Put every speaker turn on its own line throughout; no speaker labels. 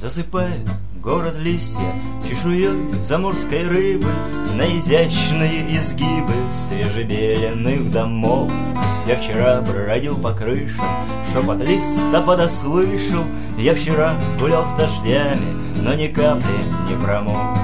Засыпает город листья чешуей заморской рыбы на изящные изгибы свежебеленных домов. Я вчера бродил по крышам, шепот листопада слышал. Я вчера гулял с дождями, но ни капли не промок.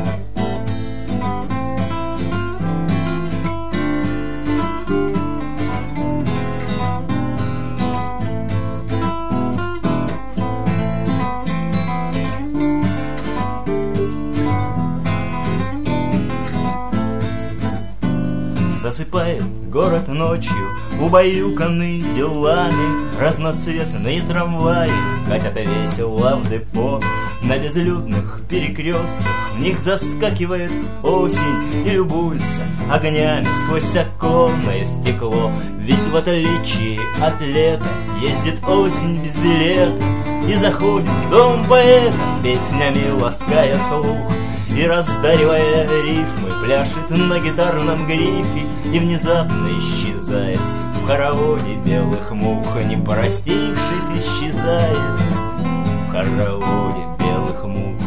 Засыпает город ночью, убаюканный делами. Разноцветные трамваи катят весело в депо. На безлюдных перекрестках в них заскакивает осень и любуется огнями сквозь оконное стекло. Ведь в отличие от лета ездит осень без билета и заходит в дом поэта, песнями лаская слух. И, раздаривая рифмы, пляшет на гитарном грифе и внезапно исчезает в хороводе белых мух. Не простившись, исчезает в хороводе белых мух.